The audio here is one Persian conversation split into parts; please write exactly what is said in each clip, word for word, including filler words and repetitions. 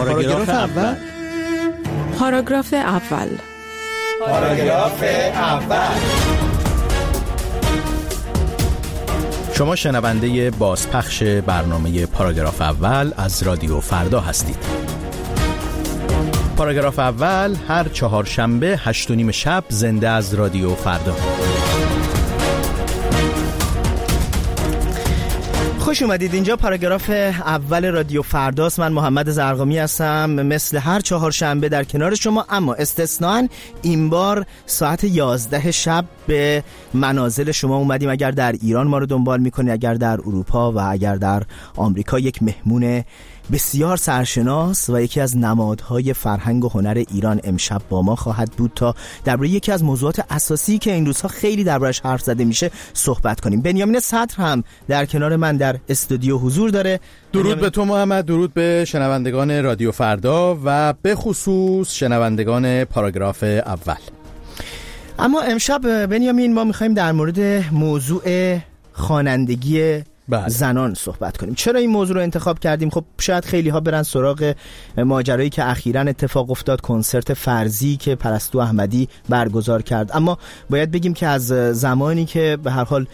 پاراگراف اول. پاراگراف اول. پاراگراف اول. شما شنونده بازپخش برنامه پاراگراف اول از رادیو فردا هستید. پاراگراف اول هر چهارشنبه هشت و نیم شب زنده از رادیو فردا. خوش اومدید. اینجا پاراگراف اول رادیو فرداست. من محمد زرقامی هستم، مثل هر چهارشنبه در کنار شما، اما استثناً این بار ساعت یازده شب به منازل شما اومدیم. اگر در ایران ما رو دنبال میکنید، اگر در اروپا و اگر در آمریکا، یک مهمون بسیار سرشناس و یکی از نمادهای فرهنگ و هنر ایران امشب با ما خواهد بود تا درباره یکی از موضوعات اساسی که این روزها خیلی دربارش حرف زده میشه صحبت کنیم. بنیامین صدر هم در کنار من در استودیو حضور داره. درود به تو محمد، درود به شنوندگان رادیو فردا و به خصوص شنوندگان پاراگراف اول. اما امشب بنیامین ما میخوایم در مورد موضوع خوانندگی بله. زنان صحبت کنیم. چرا این موضوع رو انتخاب کردیم؟ خب شاید خیلی ها برن سراغ ماجرایی که اخیراً اتفاق افتاد، کنسرت فرضی که پرستو احمدی برگزار کرد. اما باید بگیم که از زمانی که به هر حال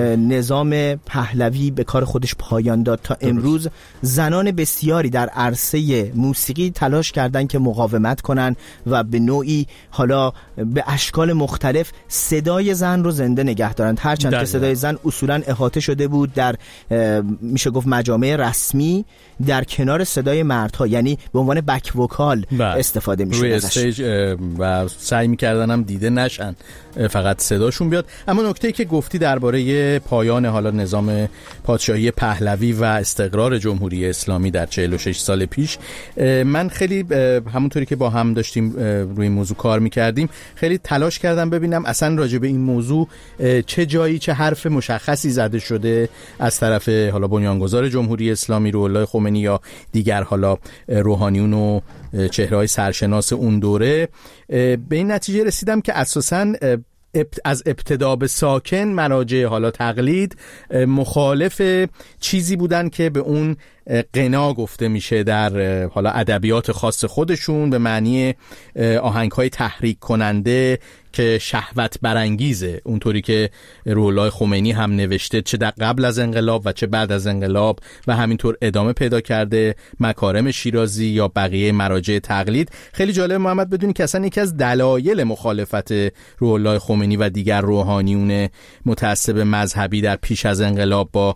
نظام پهلوی به کار خودش پایان داد تا امروز، زنان بسیاری در عرصه موسیقی تلاش کردن که مقاومت کنن و به نوعی حالا به اشکال مختلف صدای زن رو زنده نگه دارن، هرچند که صدای زن اصولاً احاطه شده بود در میشه گفت مجامع رسمی در کنار صدای مردها، یعنی به عنوان بک وکال استفاده میشه روی استیج و سعی میکردن هم دیده نشن، فقط صداشون بیاد. اما نکته‌ای که گفتی درباره پایان حالا نظام پادشاهی پهلوی و استقرار جمهوری اسلامی در چهل و شش سال پیش، من خیلی همونطوری که با هم داشتیم روی این موضوع کار میکردیم خیلی تلاش کردم ببینم اصلا راجع به این موضوع چه جایی چه حرف مشخصی زده شده از طرف حالا بنیانگذار جمهوری اسلامی روح الله خمینی یا دیگر حالا روحانیون و چهره‌های سرشناس اون دوره. به این نتیجه رسیدم که اساساً از ابتدا به ساکن مراجع حالا تقلید مخالف چیزی بودن که به اون غنا گفته میشه در حالا ادبیات خاص خودشون، به معنی آهنگ‌های تحریک کننده که شهوت برانگیزه، اونطوری که روح الله خمینی هم نوشته، چه در قبل از انقلاب و چه بعد از انقلاب و همینطور ادامه پیدا کرده مکارم شیرازی یا بقیه مراجع تقلید. خیلی جالب محمد بدونی که اصلا یکی از دلایل مخالفت روح الله خمینی و دیگر روحانیون متعصب مذهبی در پیش از انقلاب با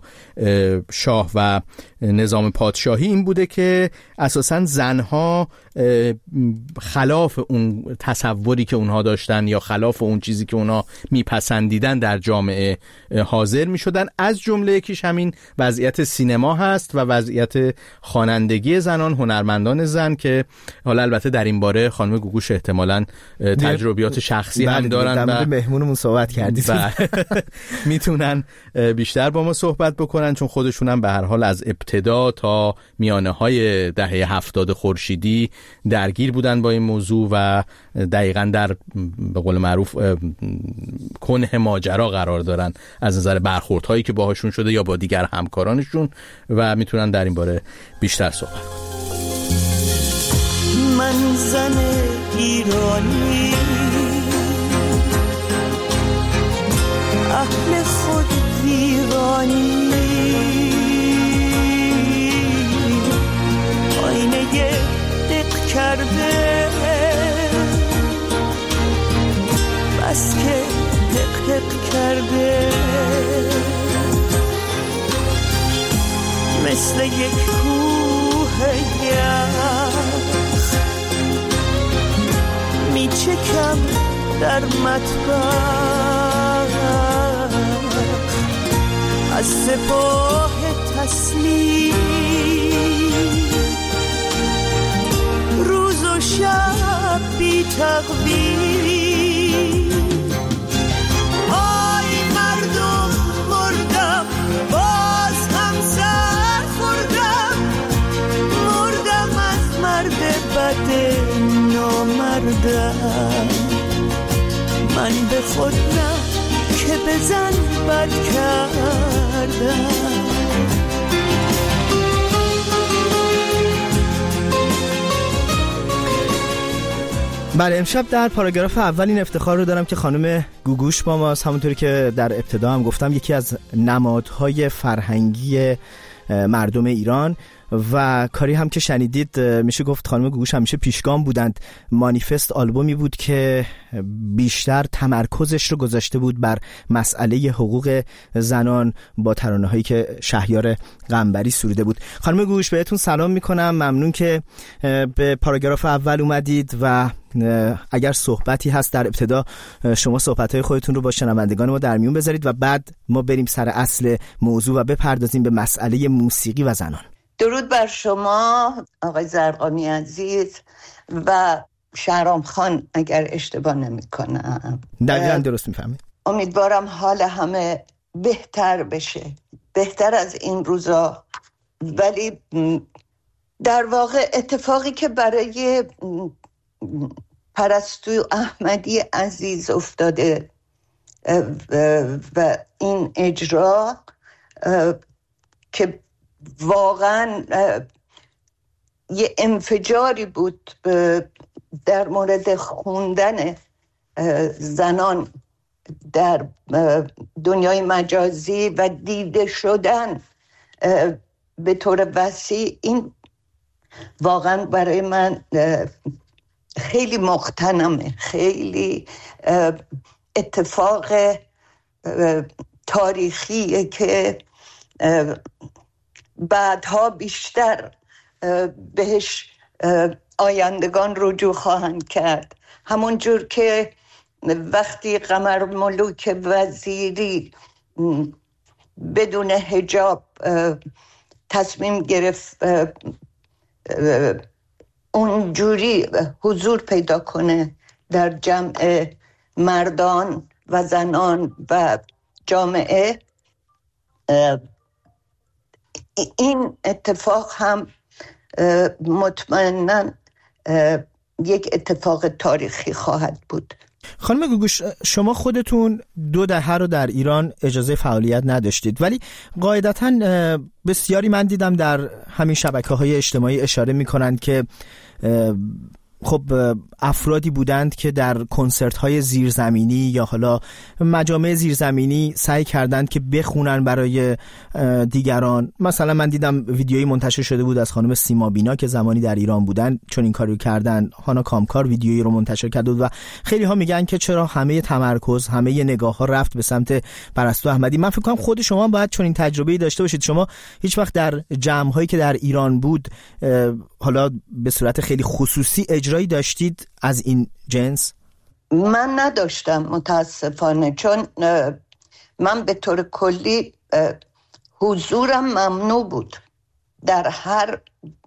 شاه و نظام پادشاهی این بوده که اساساً زنها خلاف اون تصوری که اونها داشتن یا خلاف اون چیزی که اونها میپسندیدن در جامعه حاضر میشدن. از جمله یکیش همین وضعیت سینما هست و وضعیت خوانندگی زنان، هنرمندان زن، که حالا البته در این باره خانم گوگوش احتمالاً تجربیات شخصی هم دارن و مهمونمون صحبت کردید میتونن بیشتر با ما صحبت بکنن، چون خودشون هم به هر حال از ابتدا تا میانه های دهه هفتاد خورشیدی درگیر بودن با این موضوع و دقیقاً در به قول معروف کنه ماجرا قرار دارن از نظر برخوردهایی که باهاشون شده یا با دیگر همکارانشون و میتونن در این باره بیشتر صحبت کنن. من زن ایرانی، اهل خود ویرانی، آینه دق کرده بس که دق دق کرده، مثل یک کوه یخ میچکم در مطبخ، از سپاه تسلیم روز و شب بی تقویم. آی مردم مردم، باز هم سر خوردم، مردم از مرد بد نامردم. من به خود نه که بزن بد کردم. بله، امشب در پاراگراف اول این افتخار رو دارم که خانم گوگوش با ماست. همونطوری که در ابتدا هم گفتم یکی از نمادهای فرهنگی مردم ایران و کاری هم که شنیدید میشه گفت خانم گوگوش همیشه پیشگام بودند. مانیفست آلبومی بود که بیشتر تمرکزش رو گذاشته بود بر مسئله حقوق زنان با ترانه هایی که شهریار قنبری سروده بود. خانم گوگوش بهتون سلام میکنم، ممنون که به پاراگراف اول اومدید و اگر صحبتی هست در ابتدا شما صحبت‌های خودتون رو با شنوندگان ما در میون بذارید و بعد ما بریم سر اصل موضوع و بپردازیم به مسئله موسیقی و زنان. درود بر شما آقای زرقامی عزیز و شهرام خان اگر اشتباه نمی کنم. دقیقاً درست میفهمید. امیدوارم حال همه بهتر بشه، بهتر از این روزا. ولی در واقع اتفاقی که برای پرستو احمدی عزیز افتاده و این اجرا که واقعا یه انفجاری بود در مورد خوندن زنان در دنیای مجازی و دیده شدن به طور وسیع، این واقعا برای من خیلی مقتنمه، خیلی اتفاق تاریخیه که بعدها بیشتر بهش آیندگان رجوع خواهند کرد. همون جور که وقتی قمرملوک وزیری بدون حجاب تصمیم گرفت اونجوری حضور پیدا کنه در جمع مردان و زنان و جامعه، این اتفاق هم مطمئناً یک اتفاق تاریخی خواهد بود. خانم گوگوش، شما خودتون دو دهه رو در ایران اجازه فعالیت نداشتید، ولی قاعدتاً بسیاری من دیدم در همین شبکه‌های اجتماعی اشاره می‌کنند که خب افرادی بودند که در کنسرت‌های زیرزمینی یا حالا مجامع زیرزمینی سعی کردند که بخونن برای دیگران. مثلا من دیدم ویدیویی منتشر شده بود از خانم سیما بینا که زمانی در ایران بودن چون این کارو کردن. هانا کامکار ویدیویی رو منتشر کرده بود و خیلی ها میگن که چرا همه تمرکز، همه نگاه‌ها رفت به سمت پرستو احمدی. من فکر کنم خود شما باید چون این تجربه‌ای داشته باشید. شما هیچ وقت در جمع‌هایی که در ایران بود حالا به صورت خیلی خصوصی اجرایی داشتید از این جنس؟ من نداشتم متاسفانه، چون من به طور کلی حضورم ممنوع بود در هر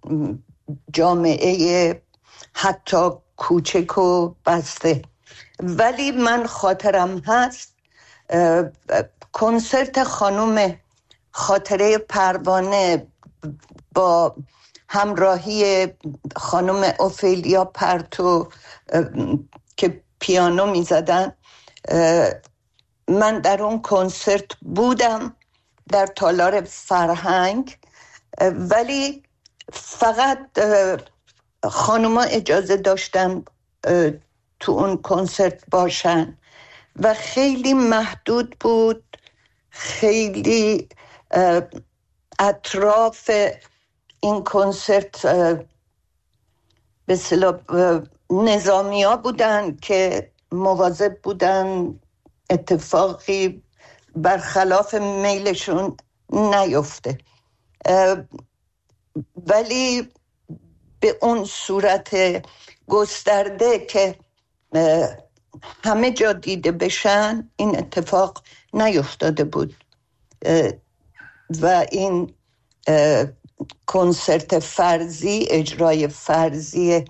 جامعه حتی کوچک و بسته. ولی من خاطرم هست کنسرت خانم خاطره پروانه با همراهی خانم اوفیلیا پرتو که پیانو می زدن، من در اون کنسرت بودم در تالار فرهنگ، ولی فقط خانوما اجازه داشتن تو اون کنسرت باشن و خیلی محدود بود. خیلی اطراف این کنسرت به اصطلاح نظامی ها بودن که مواظب بودن اتفاقی برخلاف میلشون نیفته، ولی به اون صورت گسترده که همه جا دیده بشن این اتفاق نیفتاده بود. و این کنسرت فرضی، اجرای فرضی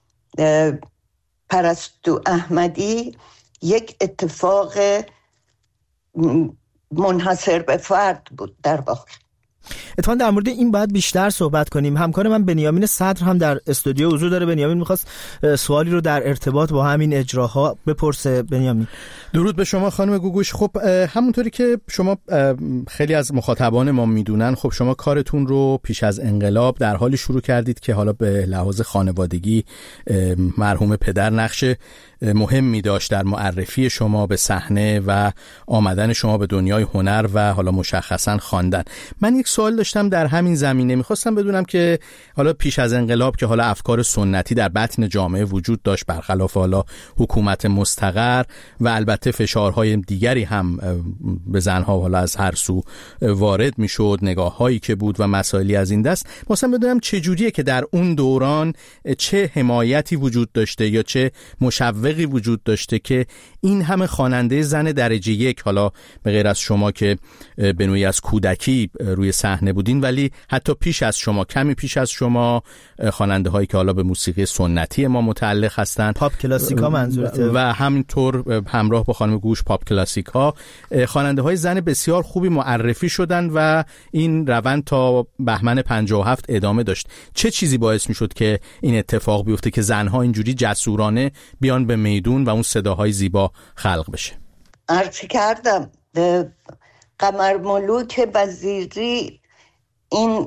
پرستو احمدی یک اتفاق منحصر به فرد بود در واقع. اتفاقا در مورد این باید بیشتر صحبت کنیم. همکار من بنیامین صدر هم در استودیو حضور داره. بنیامین میخواست سوالی رو در ارتباط با همین اجراها بپرسه. بنیامین. درود به شما خانم گوگوش. خب همونطوری که شما خیلی از مخاطبان ما میدونن، خب شما کارتون رو پیش از انقلاب در حالی شروع کردید که حالا به لحاظ خانوادگی مرحوم پدر نقش مهمی داشت در معرفی شما به صحنه و آمدن شما به دنیای هنر و حالا مشخصاً خواندن. من یک سوال داشتم در همین زمینه. میخواستم بدونم که حالا پیش از انقلاب که حالا افکار سنتی در بطن جامعه وجود داشت، برخلاف حالا حکومت مستقر و البته فشارهای دیگری هم به زنها حالا از هر سو وارد میشد، نگاه‌هایی که بود و مسائلی از این دست، میخواستم بدونم چه جوریه که در اون دوران چه حمایتی وجود داشته یا چه مشوقی وجود داشته که این همه خواننده زن درجه یک، حالا به غیر از شما که به نوعی از کودکی روی صحنه بودین، ولی حتی پیش از شما، کمی پیش از شما، خواننده هایی که حالا به موسیقی سنتی ما متعلق هستن، پاپ کلاسیکا منظورته، و همینطور همراه با خانم گوش پاپ کلاسیکا خواننده های زن بسیار خوبی معرفی شدن و این روند تا بهمن پنجاه و هفت ادامه داشت. چه چیزی باعث می شد که این اتفاق بیفته که زنها اینجوری جسورانه بیان به میدون و اون صداهای زیبا خلق بشه؟ عرض کردم قمر ملوک وزیری این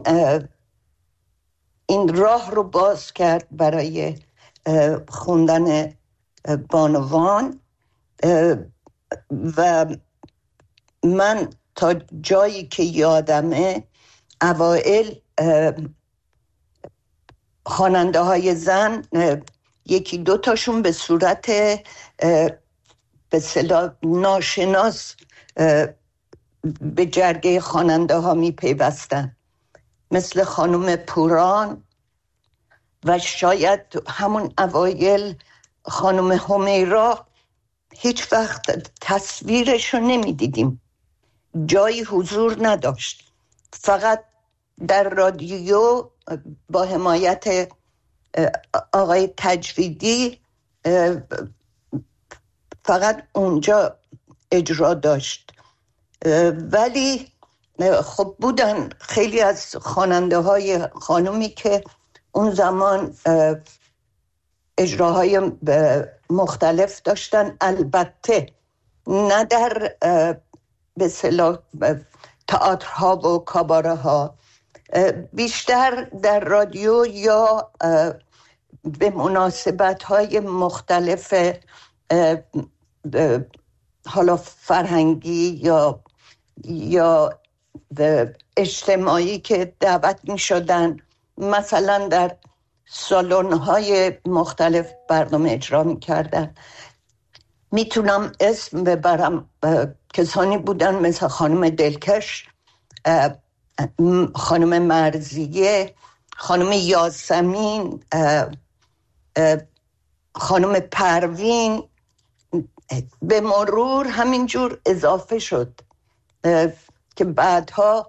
این راه رو باز کرد برای خوندن بانوان و من تا جایی که یادمه اوائل خواننده های زن یکی دو تاشون به صورت به اصطلاح ناشناس به جرگه خواننده ها می پیوستن، مثل خانم پوران و شاید همون اوایل خانم همیرا. هیچ وقت تصویرش رو نمی دیدیم، جایی حضور نداشت، فقط در رادیو با حمایت آقای تجویدی فقط اونجا اجرا داشت. ولی خب بودن خیلی از خواننده های خانومی که اون زمان اجراهای مختلف داشتن، البته نه در به اصطلاح تئاترها و کاباره ها، بیشتر در رادیو یا به مناسبت های مختلف حالا فرهنگی یا یا اجتماعی که دعوت می شدن، مثلا در سالن های مختلف برنامه اجرا می کردن. میتونم اسم ببرم، کسانی بودن مثل خانم دلکش، خانم مرزیه، خانم یاسمین، خانم پروین، به مرور همینجور اضافه شد که بعدها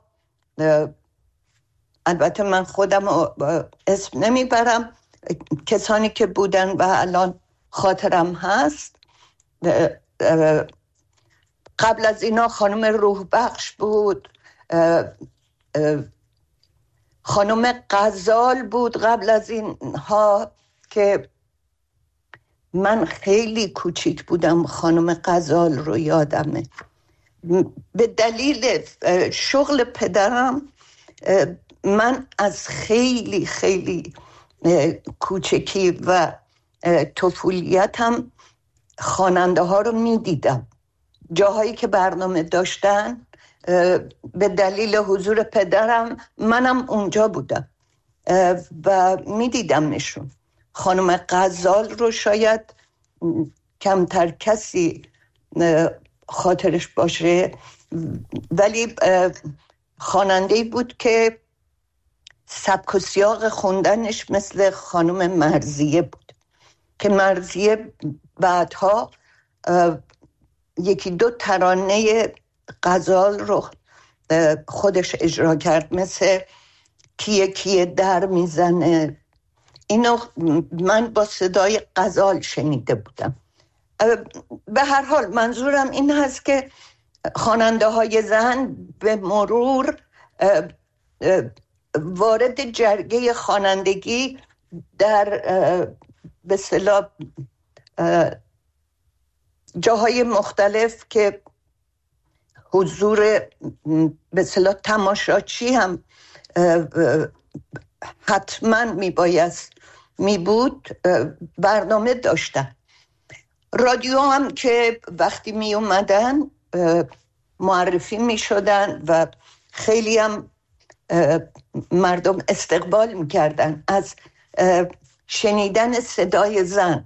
البته من خودم اسم نمیبرم، کسانی که بودن و الان خاطرم هست. قبل از اینا خانم روح بخش بود، خانم غزال بود قبل از اینها که من خیلی کوچیک بودم. خانم غزال رو یادمه. به دلیل شغل پدرم من از خیلی خیلی کوچکی و طفولیتم خواننده ها رو می دیدم. جاهایی که برنامه داشتن به دلیل حضور پدرم منم اونجا بودم و می دیدم نشون. خانم غزال رو شاید کمتر کسی خاطرش باشه، ولی خواننده‌ای بود که سبک و سیاق خوندنش مثل خانم مرزیه بود که مرزیه بعدها یکی دو ترانه غزال رو خودش اجرا کرد، مثل کیه کیه در میزنه. اینو من با صدای غزال شنیده بودم. به هر حال منظورم این هست که خواننده های زن به مرور وارد جرگه خوانندگی در به اصطلاح جاهای مختلف که حضور به اصطلاح تماشاچی هم حتما میبایست می بود برنامه داشتن. رادیو هم که وقتی می اومدن معرفی می شدن و خیلی هم مردم استقبال می کردن از شنیدن صدای زن.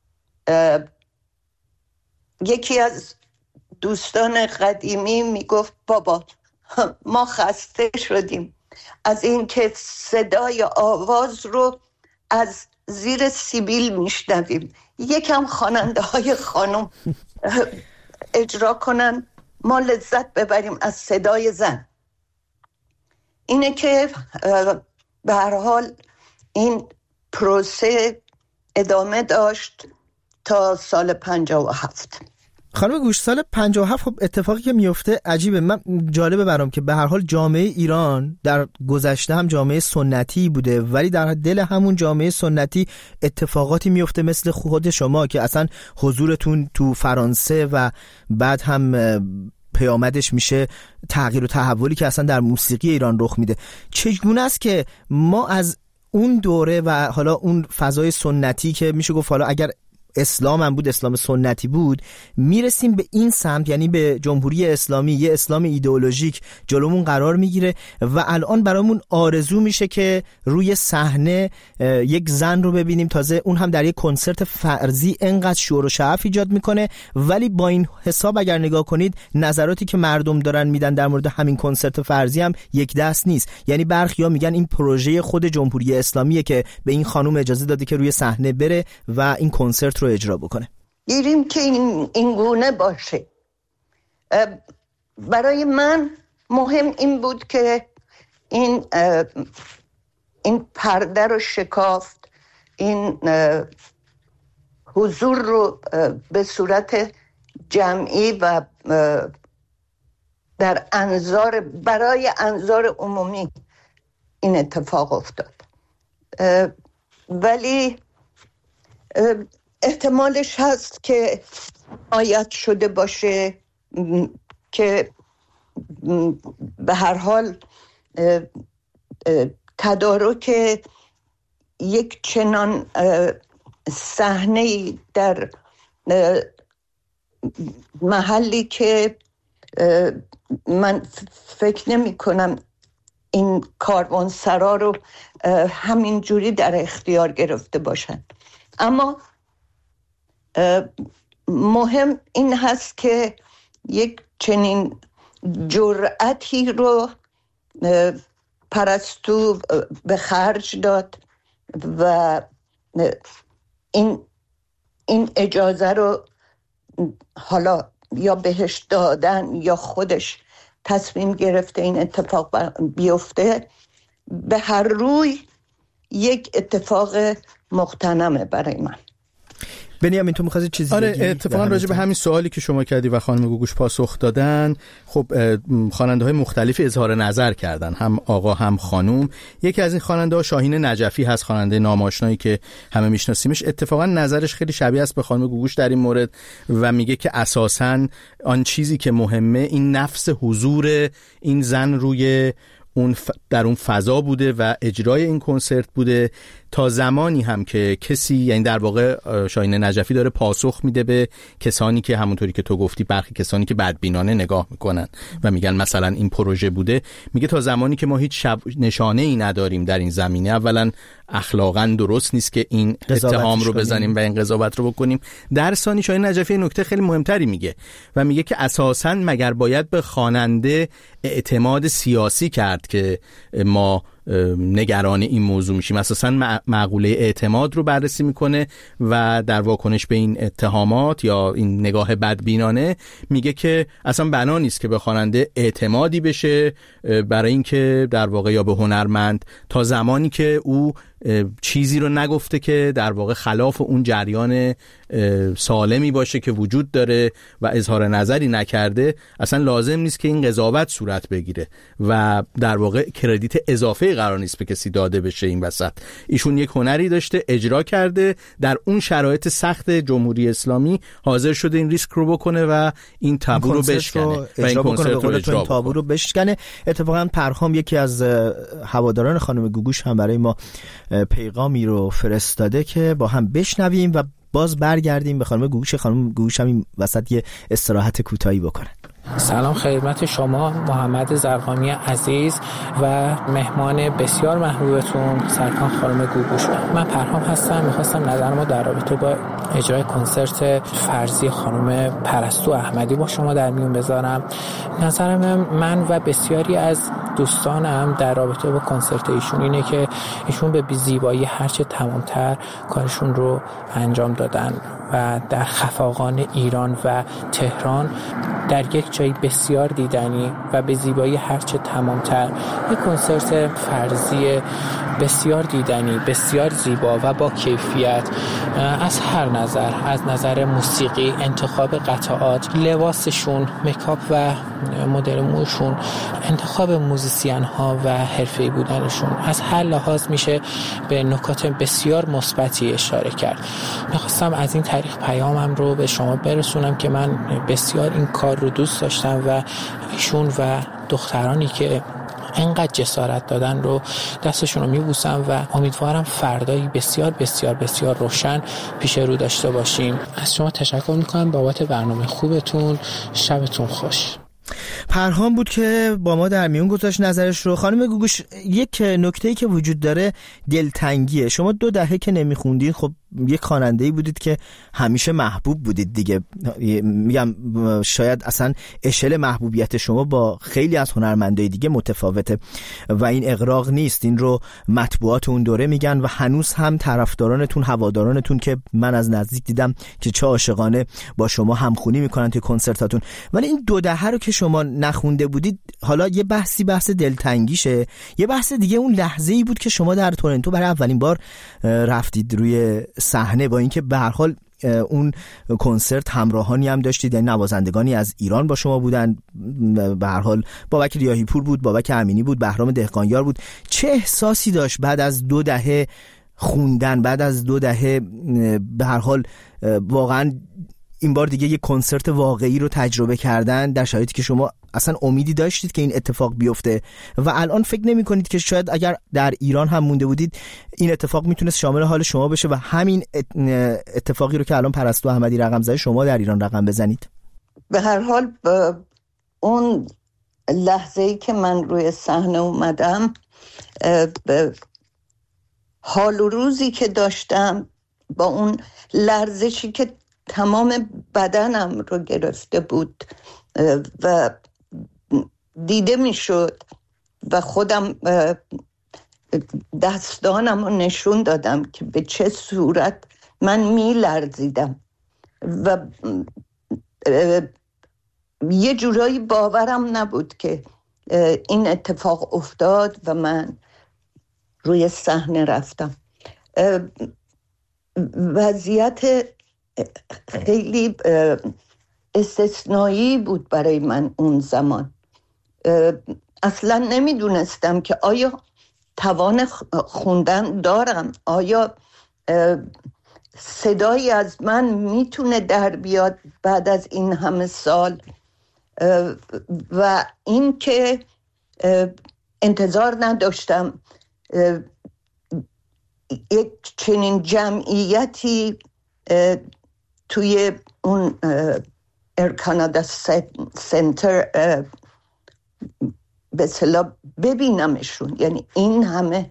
یکی از دوستان قدیمی می گفت بابا ما خسته شدیم از این که صدای آواز رو از زیر سیبیل میشنویم، یکم خواننده های خانم اجرا کنن ما لذت ببریم از صدای زن. اینه که به هر حال این پروسه ادامه داشت تا سال پنجاه و هفت. خانم گوش، سال پنجاه و هفت خب اتفاقی که میفته عجیبه. من جالبه برام که به هر حال جامعه ایران در گذشته هم جامعه سنتی بوده، ولی در دل همون جامعه سنتی اتفاقاتی میفته مثل خود شما که اصلا حضورتون تو فرانسه و بعد هم پیامدش میشه تغییر و تحولی که اصلا در موسیقی ایران رخ میده. چگونه است که ما از اون دوره و حالا اون فضای سنتی که میشه گفت حالا اگر اسلام هم بود، اسلام سنتی بود، میرسیم به این سمت، یعنی به جمهوری اسلامی، یه اسلام ایدئولوژیک جلومون قرار میگیره و الان برامون آرزو میشه که روی صحنه یک زن رو ببینیم، تازه اون هم در یک کنسرت فرضی انقدر شور و شعف ایجاد میکنه. ولی با این حساب اگر نگاه کنید نظراتی که مردم دارن میدن در مورد همین کنسرت فرضی هم یک دست نیست. یعنی برخیا میگن این پروژه خود جمهوری اسلامیه که به این خانم اجازه داده که روی صحنه بره و این کنسرت رو اجرا بکنه. گیریم که این, این گونه باشه. برای من مهم این بود که این این پرده رو شکافت، این حضور رو به صورت جمعی و در انظار برای انظار عمومی این اتفاق افتاد. ولی احتمالش هست که آیت شده باشه که به هر حال تدارک یک چنان صحنه‌ای در محلی که من فکر نمی کنم این کاروانسرا رو همین جوری در اختیار گرفته باشن. اما مهم این هست که یک چنین جرأتی رو پرستو به خرج داد و این این اجازه رو حالا یا بهش دادن یا خودش تصمیم گرفته این اتفاق بیفته، به هر روی یک اتفاق مغتنمه برای من. بنیامین تو می‌خواستی چیزی آره بگی؟ اتفاقا راجع به همین سوالی که شما کردی و خانم گوگوش پاسخ دادن، خب خواننده‌های مختلفی اظهار نظر کردن، هم آقا هم خانم. یکی از این خواننده‌ها شاهین نجفی هست، خواننده ناماشنایی که همه میشناسیمش. اتفاقا نظرش خیلی شبیه است به خانم گوگوش در این مورد و میگه که اساساً آن چیزی که مهمه این نفس حضور این زن روی اون ف... در اون فضا بوده و اجرای این کنسرت بوده، تا زمانی هم که کسی، یعنی در واقع شاهین نجفی داره پاسخ میده به کسانی که همونطوری که تو گفتی برخی کسانی که بدبینانه نگاه میکنن و میگن مثلا این پروژه بوده، میگه تا زمانی که ما هیچ شب... نشانه ای نداریم در این زمینه، اولا اخلاقا درست نیست که این اتهام رو بزنیم و این قضاوت رو بکنیم. در ثانی شاهین نجفی نکته خیلی مهمتری میگه و میگه که اساساً مگر باید به خواننده اعتماد سیاسی کرد که ما نگران این موضوع میشیم. اساساً معقوله اعتماد رو بررسی میکنه و در واکنش به این اتهامات یا این نگاه بدبینانه میگه که اصلا بنا نیست که به خواننده اعتمادی بشه برای اینکه در واقع یا به هنرمند، تا زمانی که او چیزی رو نگفته که در واقع خلاف اون جریان سالمی باشه که وجود داره و اظهار نظری نکرده، اصلا لازم نیست که این قضاوت صورت بگیره و در واقع کردیت اضافه قرار نیست به کسی داده بشه. این وسط ایشون یک هنری داشته، اجرا کرده، در اون شرایط سخت جمهوری اسلامی حاضر شده این ریسک رو بکنه و این تابو رو بشکنه و این کنسرت رو اجرا بکنه. تابو رو بشکنه. اتفاقا پرهام یکی از هواداران خانم گوگوش هم برای ما پیغامی رو فرستاده که با هم بشنویم و باز برگردیم به خانم گوگوش. خانم گوگوش هم این وسط یه استراحت کوتاهی بکنن. سلام خدمت شما محمد زرقامی عزیز و مهمان بسیار محبوبتون سرکان خانم گوگوش. من پرهام هستم. میخواستم نظرمو در رابطه با اجرای کنسرت فرضی خانم پرستو احمدی با شما در میون بذارم. نظرم من و بسیاری از دوستانم در رابطه با کنسرت ایشون اینه که ایشون به زیبایی هرچه تمامتر کارشون رو انجام دادن و در خفاقان ایران و تهران در یک جای بسیار دیدنی و به زیبایی هرچه تمامتر یک کنسرت فرضی بسیار دیدنی، بسیار زیبا و با کیفیت از هر نظر، از نظر موسیقی، انتخاب قطعات، لباسشون، میکاپ و مدل موشون، انتخاب موزیسین ها و حرفه‌ای بودنشون، از هر لحاظ میشه به نکات بسیار مثبتی اشاره کرد. میخواستم از این طریق پیامم رو به شما برسونم که من بسیار این کار رو دوست داشتم و ایشون و دخترانی که انقدر جسارت دادن رو دستشون رو میبوسم و امیدوارم فردایی بسیار بسیار بسیار روشن پیش رو داشته باشیم. از شما تشکر میکنم بابت برنامه خوبتون. شبتون خوش. پرهام بود که با ما در میون گذاشت نظرش رو. خانم گوگوش، یک نکته‌ای که وجود داره دلتنگیه. شما دو دهه که نمیخوندید، خب یک خواننده‌ای بودید که همیشه محبوب بودید دیگه. میگم شاید اصلا اشل محبوبیت شما با خیلی از هنرمندای دیگه متفاوته و این اغراق نیست. این رو مطبوعات اون دوره میگن و هنوز هم طرفدارانتون، هوادارانتون که من از نزدیک دیدم که چه عاشقانه با شما همخونی میکنن توی کنسرتاتون. ولی این دو دهه رو که شما نخونده بودید، حالا یه بحثی بحث دلتنگیشه، یه بحث دیگه اون لحظه‌ای بود که شما در تورنتو برای اولین بار رفتید روی صحنه، با اینکه به هر حال اون کنسرت همراهانی هم داشتید، یعنی نوازندگانی از ایران با شما بودن. به هر حال بابک ریاحی پور بود، بابک امینی بود، بهرام دهقانیار بود. چه احساسی داشت بعد از دو دهه خوندن، بعد از دو دهه به هر حال واقعا این بار دیگه یک کنسرت واقعی رو تجربه کردن در شرایطی که شما اصلا امیدی داشتید که این اتفاق بیفته و الان فکر نمی کنید که شاید اگر در ایران هم مونده بودید این اتفاق میتونست شامل حال شما بشه و همین اتفاقی رو که الان پرستو احمدی رقم زده شما در ایران رقم بزنید؟ به هر حال اون لحظه‌ای که من روی صحنه اومدم، حال و روزی که داشتم با اون لرزشی که تمام بدنم رو گرفته بود و دیده می شد و خودم دستانم رو نشون دادم که به چه صورت من می لرزیدم و یه جورایی باورم نبود که این اتفاق افتاد و من روی صحنه رفتم. وضعیت خیلی استثنایی بود برای من اون زمان. اصلا نمیدونستم که آیا توان خوندن دارم، آیا صدایی از من میتونه در بیاد بعد از این همه سال و این که انتظار نداشتم یک چنین جمعیتی توی اون ایر کانادا سنتر به اصطلاح ببینمشون، یعنی این همه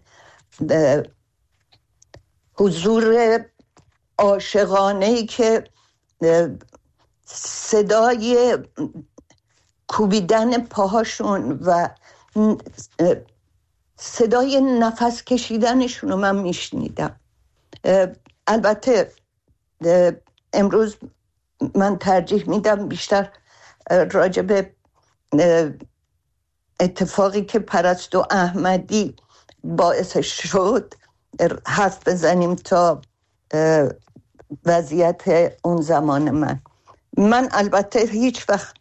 حضور عاشقانه‌ای که صدای کوبیدن پاهاشون و صدای نفس کشیدنشون رو من میشنیدم. البته امروز من ترجیح میدم بیشتر راجع به اتفاقی که پرستو احمدی باعث شد حرف بزنیم تا وضعیت اون زمان من. من البته هیچ وقت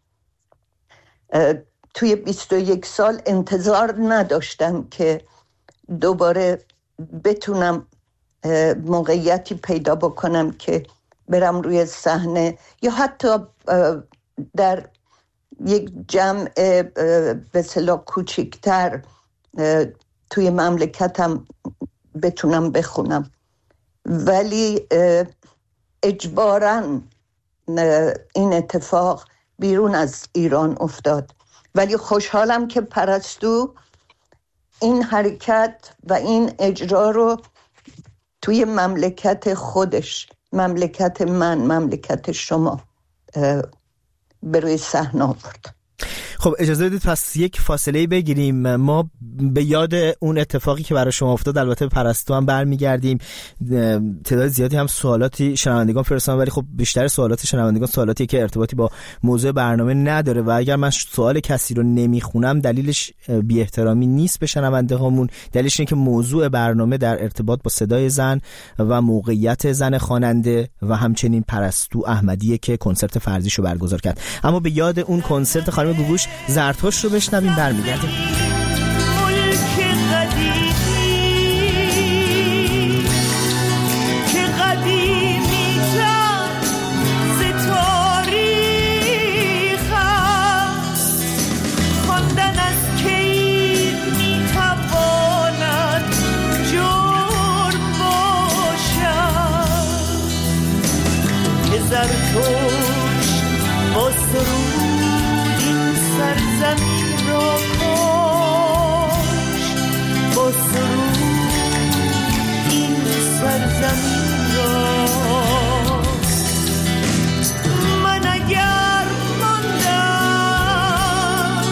توی بیست و یک سال انتظار نداشتم که دوباره بتونم موقعیتی پیدا بکنم که برم روی صحنه یا حتی در یک جمع به اصطلاح کوچکتر توی مملکتم بتونم بخونم، ولی اجباراً این اتفاق بیرون از ایران افتاد. ولی خوشحالم که پرستو این حرکت و این اجرا رو توی مملکت خودش، مملکت من، مملکت شما به روی صحنه آورد. خب اجازه بدید پس یک فاصله بگیریم. ما به یاد اون اتفاقی که برای شما افتاد البته پرستو هم برمیگردیم. تعداد زیادی هم سوالاتی شنوندگان فرستادن، ولی خب بیشتر سوالات شنوندگان سوالاتی که ارتباطی با موضوع برنامه نداره و اگر من سوال کسی رو نمیخونم دلیلش بی احترامی نیست به شنونده هامون، دلیلش اینه که موضوع برنامه در ارتباط با صدای زن و موقعیت زن خواننده و همچنین پرستو احمدیه که کنسرت فرضیشو برگزار کرد. اما به یاد اون کنسرت خانم گوگوش زرتشت رو بشنویم، برمیگردیم. زرتشت با سرود این سرزمین را کاش، با سرود این سرزمین را. من اگر ماندم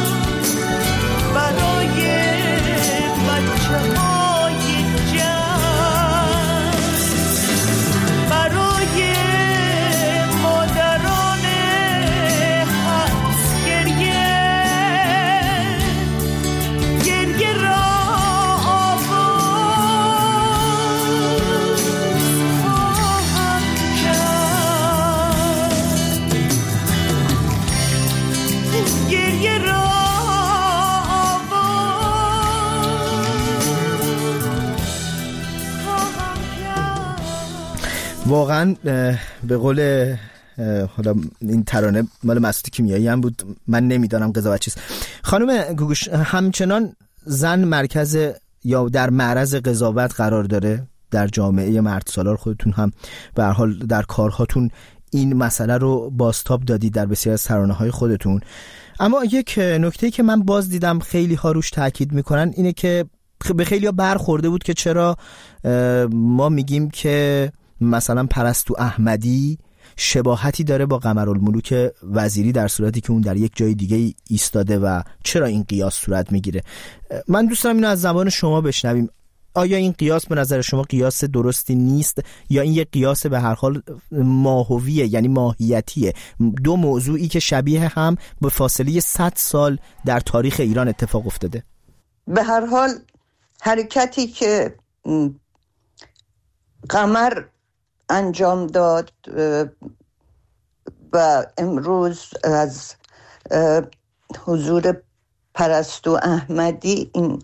برای بچه های جمع، برای واقعا به قول حالا این ترانه مال مسعود کیمیایی هم بود، من نمیدانم قضاوت چیست. خانم گوگوش، همچنان زن مرکز یا در معرض قضاوت قرار داره در جامعه مرد سالار. خودتون هم به هر حال در کارهاتون این مسئله رو بازتاب دادید در بسیار از ترانه‌های خودتون. اما یک نکته که من باز دیدم خیلی ها روش تاکید میکنن اینه که به خیلی ها برخورده بود که چرا ما میگیم که مثلا پرستو احمدی شباهتی داره با قمرالملوک وزیری در صورتی که اون در یک جای دیگه ایستاده و چرا این قیاس صورت میگیره. من دوست دارم اینو از زبان شما بشنویم. آیا این قیاس به نظر شما قیاس درستی نیست یا این یک قیاس به هر حال ماهویه، یعنی ماهیتیه؟ دو موضوعی که شبیه هم به فاصله صد سال در تاریخ ایران اتفاق افتاده. به هر حال حرکتی که قمر انجام داد و امروز از حضور پرستو احمدی این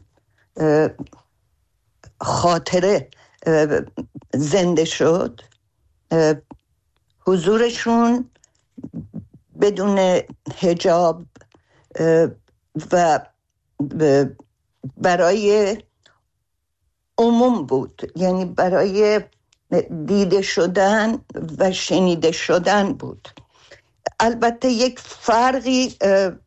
خاطره زنده شد، حضورشون بدون حجاب و برای عموم بود، یعنی برای دیده شدن و شنیده شدن بود. البته یک فرقی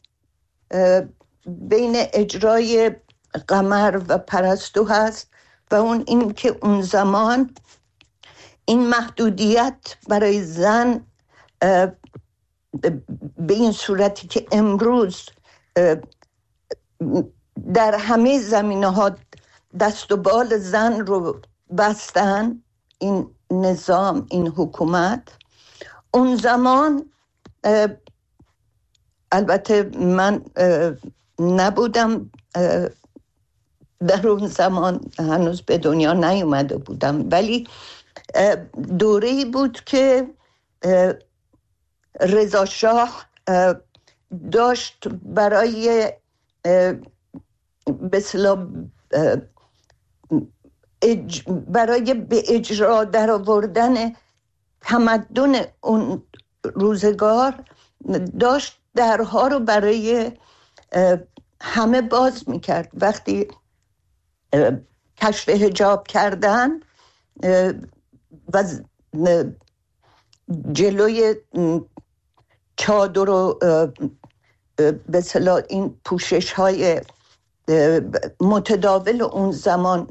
بین اجرای قمر و پرستو هست و اون این که اون زمان این محدودیت برای زن به این صورتی که امروز در همه زمینه‌ها دست و بال زن رو بستن، این نظام، این حکومت، اون زمان البته من نبودم در اون زمان هنوز به دنیا نیومده بودم، ولی دوره‌ای بود که رضا شاه داشت برای به اصطلاح اج... برای به اجرا در آوردن تمدن اون روزگار داشت درها رو برای همه باز میکرد. وقتی کشف حجاب کردن و جلوی چادر و به اصطلاح این پوشش های متداول اون زمان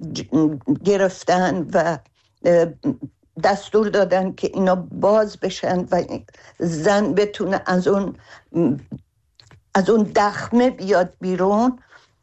گرفتن و دستور دادن که اینا باز بشن و زن بتونه از اون از اون دخمه بیاد بیرون،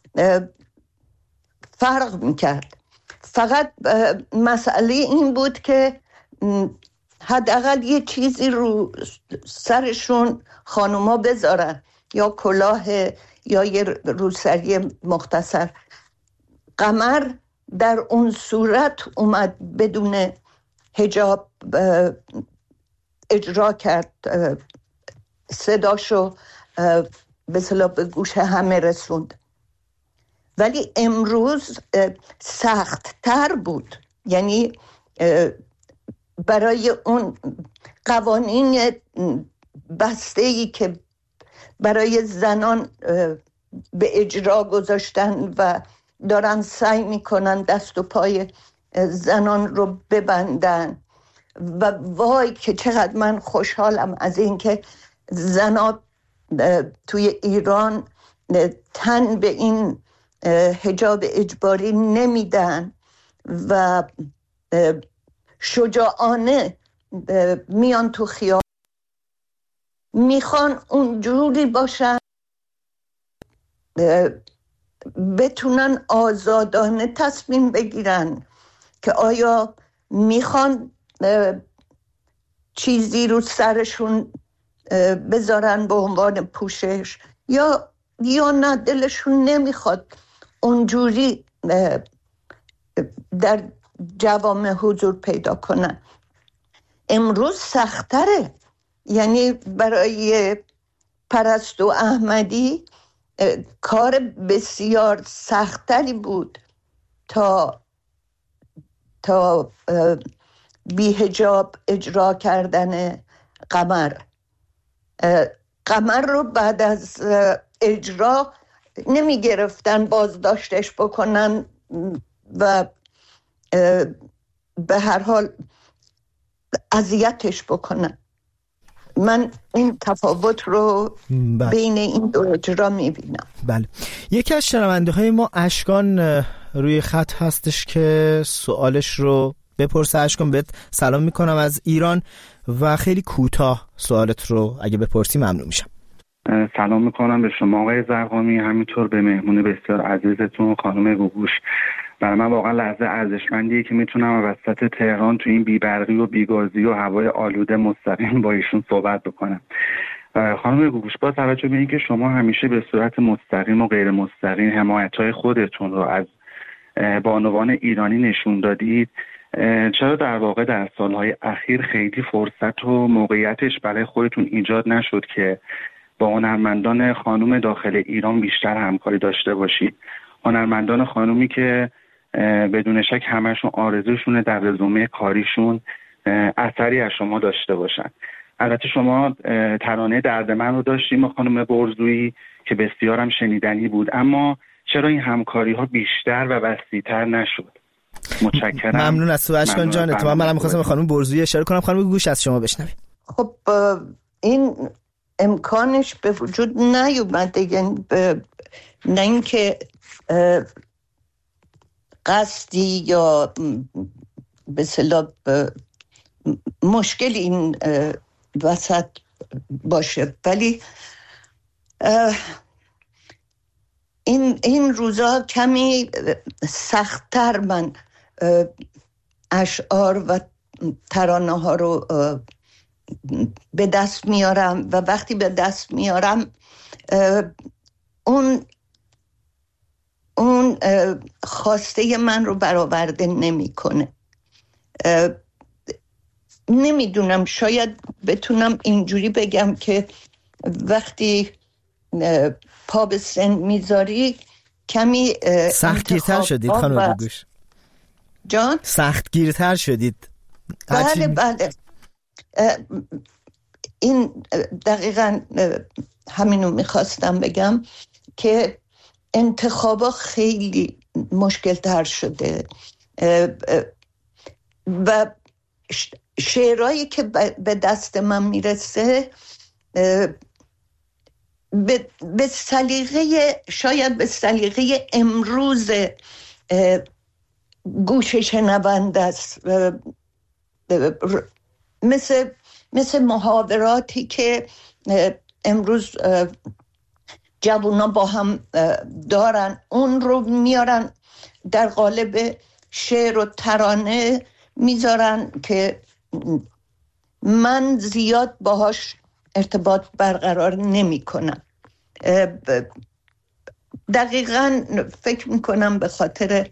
فرق میکرد. فقط مسئله این بود که حداقل یه چیزی رو سرشون خانوما بذارن، یا کلاه یا یه روسری مختصر. قمر در اون صورت اومد بدون حجاب اجرا کرد، صداشو به اصطلاح به گوش همه رسوند. ولی امروز سخت تر بود، یعنی برای اون قوانین بسته‌ای که برای زنان به اجرا گذاشتن و دارن سعی میکنن دست و پای زنان رو ببندن. و وای که چقدر من خوشحالم از این که زنان توی ایران تن به این حجاب اجباری نمیدن و شجاعانه میان تو خیابون، میخوان اونجوری باشن بتونن آزادانه تصمیم بگیرن که آیا میخوان چیزی رو سرشون بذارن به عنوان پوشش یا یا نه دلشون نمیخواد اونجوری در جوامع حضور پیدا کنن. امروز سختره، یعنی برای پرستو احمدی کار بسیار سختری بود تا تا بی حجاب اجرا کردن قمر. قمر رو بعد از اجرا نمی گرفتن بازداشتش بکنن و به هر حال اذیتش بکنن. من این تفاوت رو بله. بین این دو اجرا میبینم. بله. یکی از شنونده های ما اشکان روی خط هستش که سوالش رو بپرسه. اشکان بهت سلام میکنم از ایران و خیلی کوتاه سوالت رو اگه بپرسی ممنون میشم. سلام میکنم به شما آقای زرقامی، همینطور به مهمون بسیار عزیزتون خانم گوگوش. برای من واقعا لحظه ارزشمندیه که میتونم وسط تهران تو این بیبرقی و بیگازی و هوای آلوده مستقیم با ایشون صحبت بکنم. خانم گوگوش، با توجه به اینکه شما همیشه به صورت مستقیم و غیر مستقیم حمایت‌های خودتون رو از بانوان ایرانی نشون دادید، چرا در واقع در سالهای اخیر خیلی فرصت و موقعیتش برای خودتون ایجاد نشد که با هنرمندان خانم داخل ایران بیشتر همکاری داشته باشید؟ هنرمندان خانومی که بدون شک همشون آرزوشونه در رزومه کاریشون اثری از شما داشته باشن. البته شما ترانه درد من رو داشتیم با خانم برزویی که بسیار هم شنیدنی بود، اما چرا این همکاری ها بیشتر و وسیع‌تر نشد؟ متشکرم. ممنون از تو اشکان جان. تو منم می‌خواستم خانم برزویی اشاره کنم. خانم گوش از شما بشنویم. خب این امکانش به وجود نیومده، یعنی نه اینکه قصدی یا به اصطلاح مشکل این وسط باشه، ولی این این روزا کمی سخت‌تر من اشعار و ترانه ها رو به دست میارم و وقتی به دست میارم اون اون خواسته من رو برآورده نمیکنه. نمیدونم، شاید بتونم اینجوری بگم که وقتی پا به سن میذاری کمی سختگیرتر شدید خانم گوگوش جان؟ سختگیرتر شدید. بله بله، این دقیقا همینو میخواستم بگم که انتخابا خیلی مشکل تر شده و شعرهایی که به دست من میرسه به سلیقه، شاید به سلیقه امروز گوش شنونده است، مثل مثل محاوراتی که امروز جوونا با هم دارن، اون رو میارن در قالب شعر و ترانه میذارن که من زیاد باهاش ارتباط برقرار نمی کنم. دقیقاً فکر میکنم به خاطر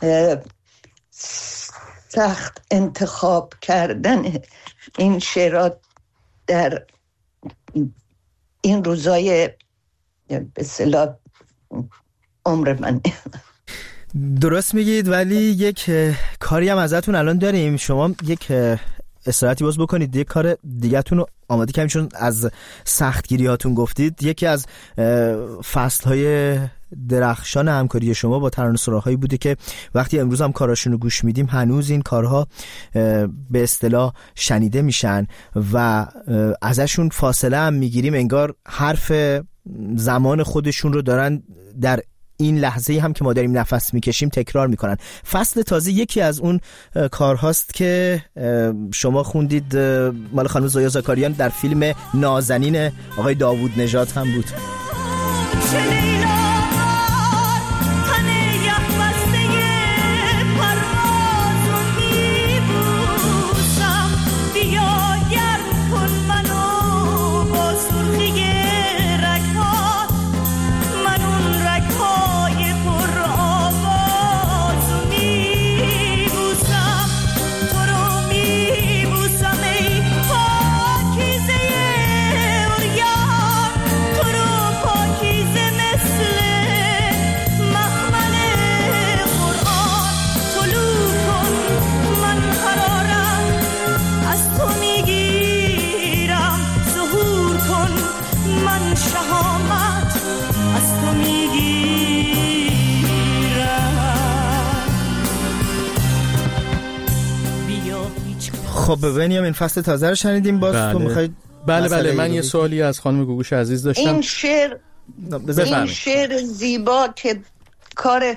سخت انتخاب کردن این شعرات در این روزای به اصطلاح عمر من. درست میگید، ولی یک کاری هم ازتون الان داریم. شما یک استراحتی باز بکنید، یک کار دیگه‌تون رو آماده کنیم، چون از سختگیریاتون گفتید. یکی از فصل‌های درخشان همکاری شما با ترانه‌سراهایی بوده که وقتی امروز هم کاراشون رو گوش میدیم هنوز این کارها به اصطلاح شنیده میشن و ازشون فاصله هم میگیریم، انگار حرف زمان خودشون رو دارن در این لحظه هم که ما داریم نفس میکشیم تکرار میکنن. فصل تازه یکی از اون کارهاست که شما خوندید، مال خانم زویا زاکاریان در فیلم نازنین آقای داوود نژاد هم بود. خب ببینیم این فصل تازه رو شنیدیم. باز بله. تو میخواید؟ بله بله، من یه سوالی از خانم گوگوش عزیز داشتم. این شعر این شعر زیبا که کار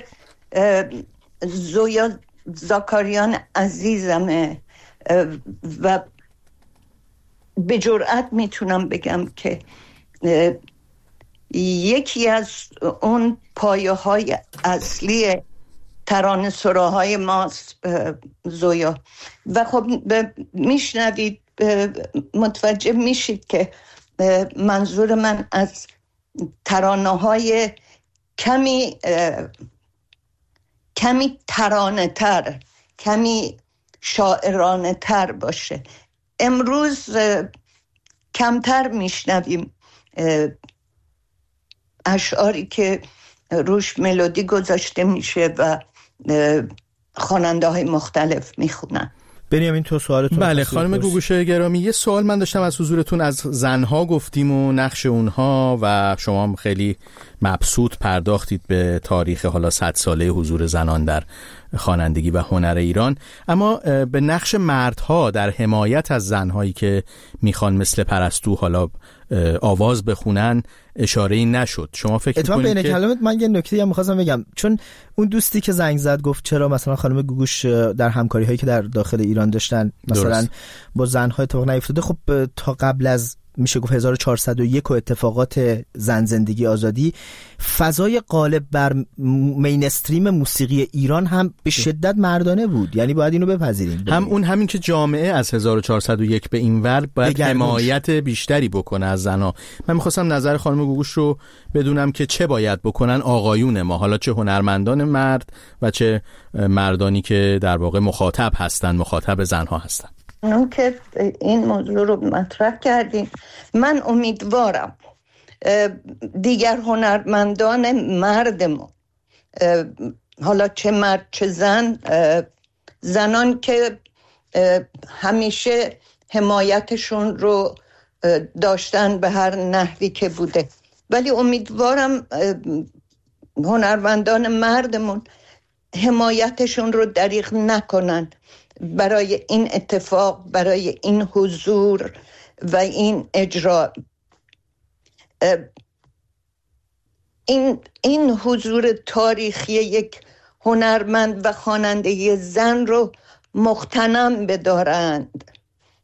زویا زاکاریان عزیزمه و به جرئت میتونم بگم که یکی از اون پایه های اصلی ترانه سراهای ماست زویا، و خب میشنوید متوجه میشید که منظور من از ترانه های کمی کمی ترانه تر، کمی شاعرانه تر باشه. امروز کمتر میشنویم اشعاری که روش ملودی گذاشته میشه و خواننده های مختلف میخونن. بنیامین تو سوالتون؟ بله خانم گوگوش گرامی، یه سوال من داشتم از حضورتون. از زنها گفتیم و نقش اونها و شما هم خیلی مبسوط پرداختید به تاریخ حالا صد ساله حضور زنان در خوانندگی و هنر ایران، اما به نقش مردها در حمایت از زنهایی که میخوان مثل پرستو حالا آواز بخونن اشاره‌ای نشد. شما فکر می‌کنید بین که کلمات من یه نکته هم می‌خواستم بگم، چون اون دوستی که زنگ زد گفت چرا مثلا خانم گوگوش در همکاری‌هایی که در داخل ایران داشتن مثلا درست. با زن‌ها اتفاق نیفتاده. خب تا قبل از میشه گفت هزار و چهارصد و یک و اتفاقات زن زندگی آزادی، فضای غالب بر مینستریم موسیقی ایران هم به شدت مردانه بود، یعنی باید اینو بپذیریم. هم اون همین که جامعه از هزار و چهارصد و یک به این ور باید حمایت بیشتری بکنه از زنها. من میخواستم نظر خانم گوگوش رو بدونم که چه باید بکنن آقایون ما، حالا چه هنرمندان مرد و چه مردانی که در واقع مخاطب هستن، مخاطب زنها هستن. اون که این موضوع رو مطرح کردیم، من امیدوارم دیگر هنرمندان مردمون، حالا چه مرد چه زن، زنان که همیشه حمایتشون رو داشتن به هر نحوی که بوده، ولی امیدوارم هنرمندان مردمون حمایتشون رو دریغ نکنن برای این اتفاق، برای این حضور و این اجرا. این این حضور تاریخی یک هنرمند و خواننده زن رو مغتنم بدارند.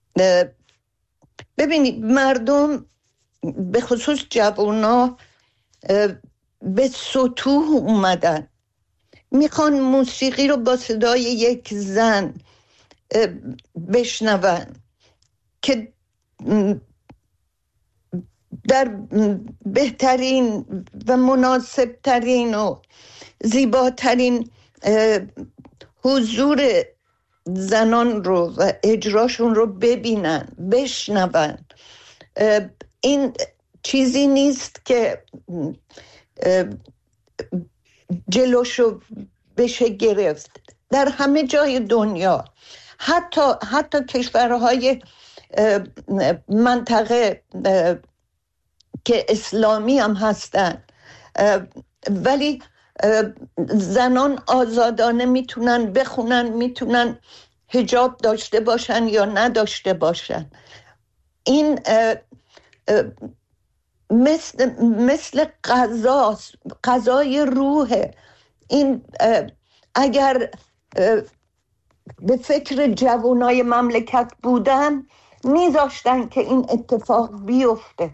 ببینید مردم به خصوص جوونا به سطوح اومدن، میخوان موسیقی رو با صدای یک زن بشنون که در بهترین و مناسبترین و زیباترین حضور زنان رو و اجراشون رو ببینن، بشنون. این چیزی نیست که جلوشو بشه گرفت. در همه جای دنیا، حتی حتی کشورهای منطقه که اسلامی هم هستن، ولی زنان آزادانه میتونن بخونن، میتونن حجاب داشته باشن یا نداشته باشن. این مثل مثل غذاست، غذای روحه. این اگر به فکر جوانای مملکت بودن میذاشتن که این اتفاق بیفته.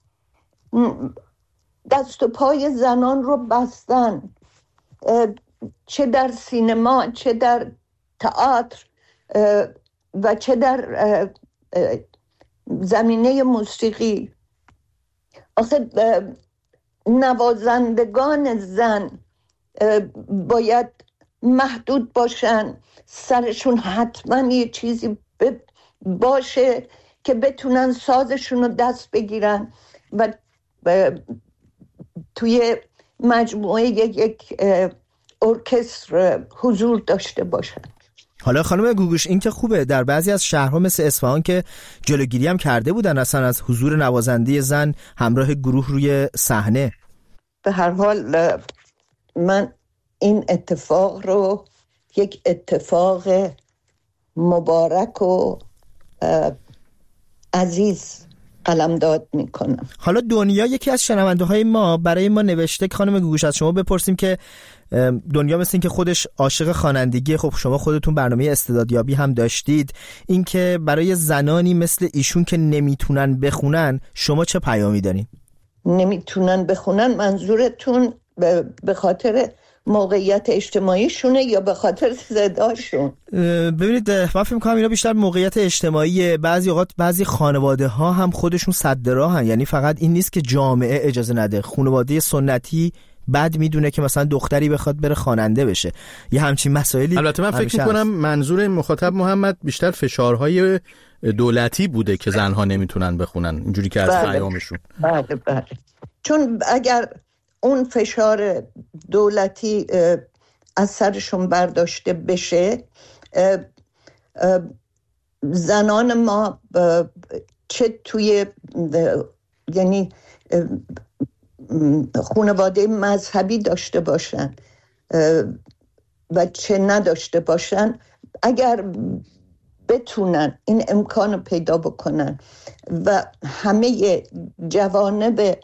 دست و پای زنان رو بستن، چه در سینما، چه در تئاتر و چه در زمینه موسیقی. آخه نوازندگان زن باید محدود باشن، سرشون حتما یه چیزی باشه که بتونن سازشون رو دست بگیرن و توی مجموعه یک ارکستر حضور داشته باشن. حالا خانم گوگوش این که خوبه، در بعضی از شهرها مثل اصفهان که جلوگیری هم کرده بودن اصلا از حضور نوازنده زن همراه گروه روی صحنه. به هر حال من این اتفاق رو یک اتفاق مبارک و عزیز قلمداد میکنم. حالا دنیا، یکی از شنونده های ما برای ما نوشته که خانم گوگوش از شما بپرسیم که دنیا مثل این که خودش عاشق خوانندگی، خب شما خودتون برنامه استعدادیابی هم داشتید، این که برای زنانی مثل ایشون که نمیتونن بخونن شما چه پیامی دارین؟ نمیتونن بخونن منظورتون به خاطر موقعیت اجتماعیشونه یا به خاطر صداشون؟ ببینید من فکر می‌کنم اینا بیشتر موقعیت اجتماعی. بعضی اوقات بعضی خانواده ها هم خودشون صد راهن، یعنی فقط این نیست که جامعه اجازه نده، خانواده سنتی بعد میدونه که مثلا دختری بخواد بره خواننده بشه، یه همچین مسائلی. البته من فکر می‌کنم منظور مخاطب محمد بیشتر فشارهای دولتی بوده که زنها نمیتونن بخونن، اینجوری که از پیامشون. بله بله. چون اگر اون فشار دولتی از سرشون برداشته بشه، زنان ما چه توی یعنی خانواده مذهبی داشته باشن و چه نداشته باشن، اگر بتونن این امکان رو پیدا بکنن و همه جوانب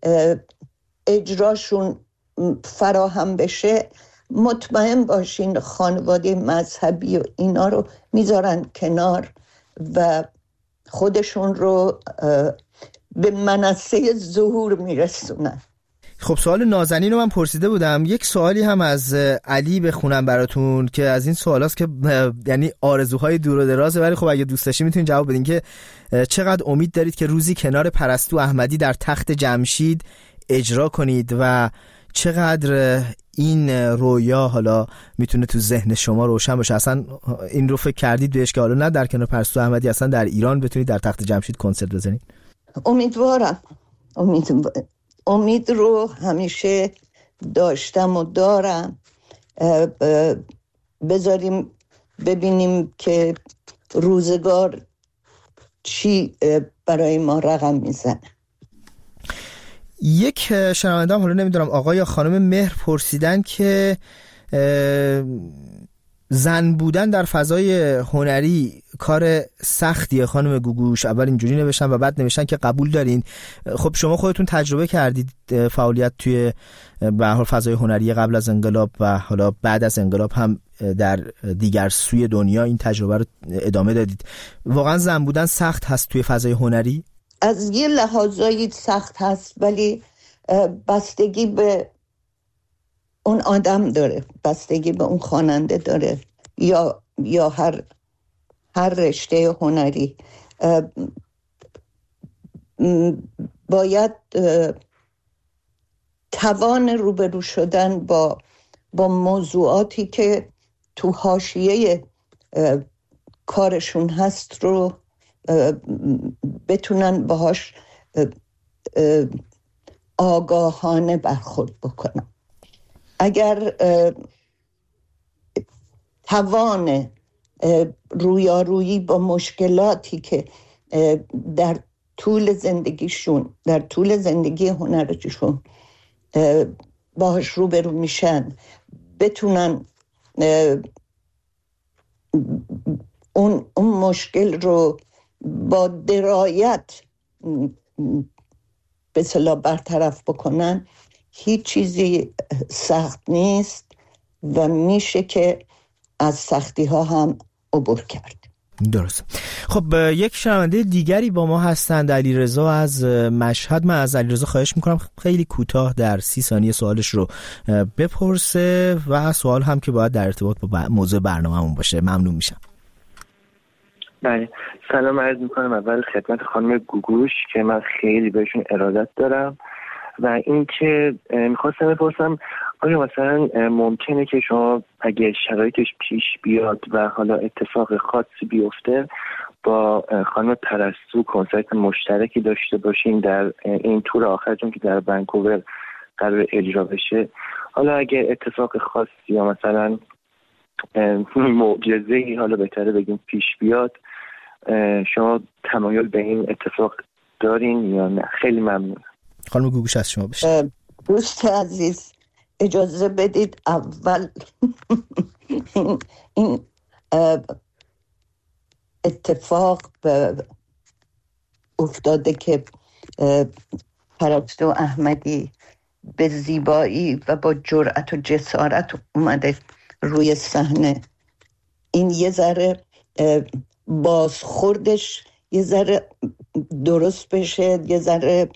اجراشون فراهم بشه، مطمئن باشین خانواده مذهبی و اینا رو میذارن کنار و خودشون رو به منصه ظهور میرسونن. خب سوال نازنین رو من پرسیده بودم، یک سوالی هم از علی بخونم براتون که از این سوالاست که یعنی آرزوهای دور و درازه، ولی خب اگه دوست داشتین میتونین جواب بدین که چقدر امید دارید که روزی کنار پرستو احمدی در تخت جمشید اجرا کنید و چقدر این رویا حالا میتونه تو ذهن شما روشن باشه، اصلا این رو فکر کردید بهش که حالا نه در کنار پرستو احمدی، اصلا در ایران بتونید در تخت جمشید کنسرت بزنید؟ امیدوارم. امید امید رو همیشه داشتم و دارم. بذاریم ببینیم که روزگار چی برای ما رقم میزنه. یک شنونده هم حالا نمیدونم آقا یا خانم مهر پرسیدن که زن بودن در فضای هنری کار سختیه خانم گوگوش. اول اینجوری نوشتن و بعد نوشتن که قبول دارین. خب شما خودتون تجربه کردید فعالیت توی به هر حال فضای هنری قبل از انقلاب و حالا بعد از انقلاب هم در دیگر سوی دنیا این تجربه رو ادامه دادید. واقعا زن بودن سخت هست توی فضای هنری؟ از یه لحاظایی سخت هست، ولی بستگی به اون آدم داره، بستگی به اون خواننده داره یا یا هر هر رشته هنری. باید توان روبرو شدن با با موضوعاتی که تو حاشیه کارشون هست رو بتونن باهاش آگاهانه برخورد بکنن. اگر توان رویارویی با مشکلاتی که در طول زندگیشون، در طول زندگی هنرشون باهاش روبرو میشن، بتونن اون اون مشکل رو با درایت به اصطلاح برطرف بکنن، هیچ چیزی سخت نیست و میشه که از سختی ها هم عبور کرد. درست. خب یک شنونده دیگری با ما هستند، علیرضا از مشهد. من از علیرضا خواهش میکنم خیلی کوتاه در سی ثانیه سوالش رو بپرسه و سوال هم که باید در ارتباط با موضوع برنامه‌مون باشه. ممنون میشم. بله، سلام عرض میکنم اول خدمت خانم گوگوش که من خیلی بهشون ارادت دارم و این که میخواستم بپرسم آیا مثلا ممکنه که شما اگه شرایطش پیش بیاد و حالا اتفاق خاصی بیفته با خانم پرستو کنسرت مشترکی داشته باشین در این تور آخرتون که در ونکوور قرار اجرا بشه؟ حالا اگه اتفاق خاصی یا مثلا معجزه‌ای حالا بهتره بگیم پیش بیاد، شما تمایل به این اتفاق دارین یا نه؟ خیلی ممنون. خانم گوگوش از شما بشه. دوست عزیز اجازه بدید اول این, این اتفاق افتاده که پرستو احمدی به زیبایی و با جرأت و جسارت اومده روی صحنه. این یه ذره بازخوردش یه ذره درست بشه، یه ذره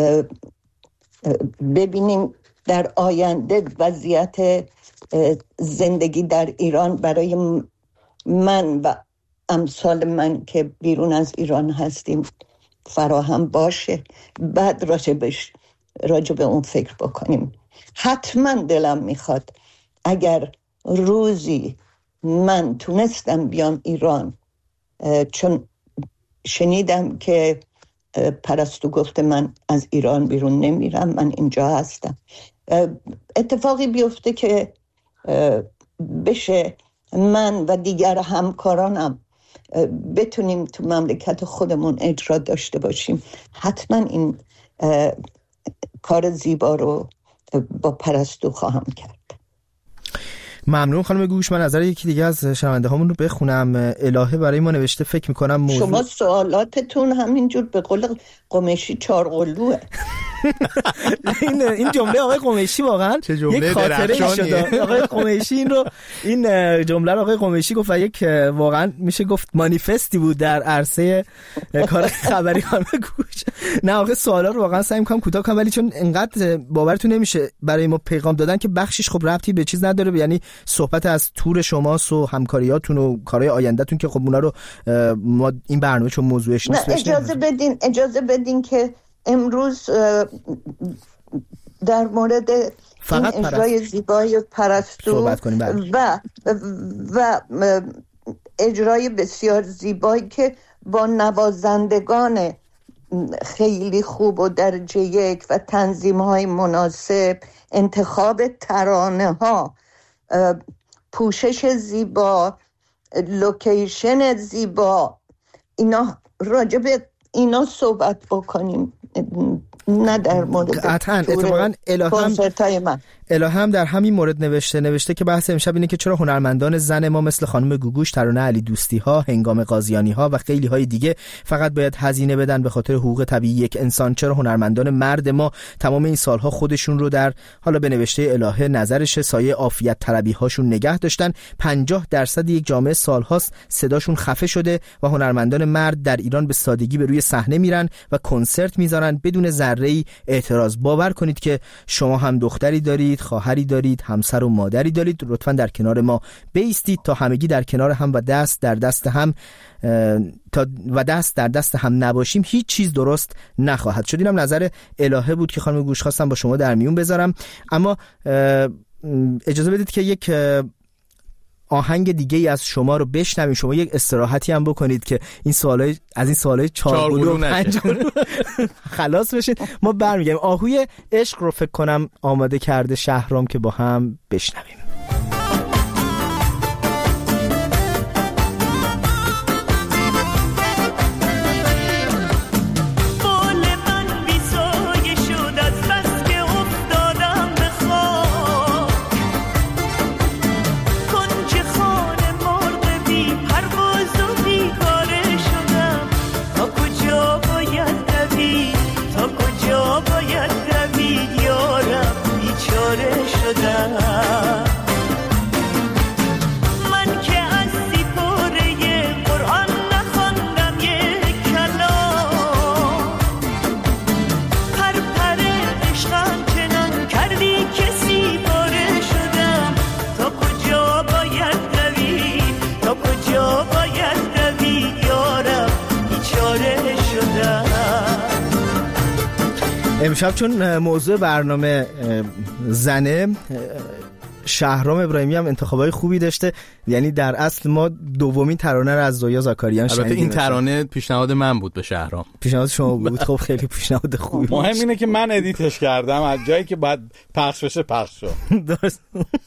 ببینیم در آینده وضعیت زندگی در ایران برای من و امثال من که بیرون از ایران هستیم فراهم باشه، بعد راجبش راجب به اون فکر بکنیم. حتما دلم میخواد اگر روزی من تونستم بیام ایران، چون شنیدم که پرستو گفته من از ایران بیرون نمیرم، من اینجا هستم، اتفاقی بیفته که بشه من و دیگر همکارانم بتونیم تو مملکت خودمون اجرا داشته باشیم، حتما این کار زیبا رو با پرستو خواهم کرد. ممنون خانم گوش. من نظر یکی دیگه از شنونده هامون رو بخونم. الهه برای ما نوشته فکر میکنم موضوع... شما سوالاتتون همینجور به قول قمیشی چارقلوه. این این جمله آقای قمیشی واقعا یک خاطره شده. آقای قمیشی این رو این جمله رو آقای قمیشی گفت و یک واقعا میشه گفت مانیفستی بود در عرصه کار خبری خانم گوگوش. نه آقا سوالا رو واقعا سعی می‌کنم کوتاه کنم، ولی چون انقدر باورتون نمیشه برای ما پیغام دادن که بخشش خب ربطی به چیز نداره، یعنی صحبت از تور شماست و همکاریاتون و کارهای آیندهتون که خب اونا رو ما این برنامه چون موضوعش نیست. اجازه بدین اجازه بدین که امروز در مورد فقط این اجرای زیبای پرستو و و اجرای بسیار زیبایی که با نوازندگان خیلی خوب و درجه یک و تنظیم‌های مناسب، انتخاب ترانه ها، پوشش زیبا، لوکیشن زیبا، اینا راجع به اینا صحبت بکنیم، نه در مورد قطعاً. اتفاقاً الهام من الهام در همین مورد نوشته نوشته که بحث امشب اینه که چرا هنرمندان زن ما مثل خانم گوگوش، ترانه علی دوستی ها، هنگام قاضیانی ها و خیلی های دیگه فقط باید هزینه بدن به خاطر حقوق طبیعی یک انسان. چرا هنرمندان مرد ما تمام این سالها خودشون رو در حالا به نوشته الهه نظرش سایه عافیت طلبی هاشون نگه داشتن. پنجاه درصد یک جامعه سالهاست صداشون خفه شده و هنرمندان مرد در ایران به سادگی به روی صحنه میرن و کنسرت میذارن بدون ذره‌ای اعتراض. باور کنید که شما هم دختری دارید، خواهری دارید، همسر و مادری دارید، لطفاً در کنار ما بایستید تا همگی در کنار هم و دست در دست هم تا و دست در دست هم نباشیم هیچ چیز درست نخواهد شد. اینم نظر الهه بود که خانم گوش خواستم با شما در میون بذارم. اما اجازه بدید که یک آهنگ دیگه ای از شما رو بشنویم، شما یک استراحتی هم بکنید که این سوالای از این سوالای چهار گلو و پنج گلو خلاص بشید. ما برمیگردیم. آهوی عشق رو فکر کنم آماده کرده شهرام که با هم بشنویم. امشب چون موضوع برنامه زنه، شهرام ابراهیمی هم انتخابای خوبی داشته، یعنی در اصل ما دومین ترانه رو از زویا زاکاریان شنیدیم. البته این ترانه پیشنهاد من بود به شهرام. پیشنهاد شما بود. خب خیلی پیشنهاد خوبی بود. مهم اینه که من ادیتش کردم، از جایی که باید پخش بشه پخش شد. درست.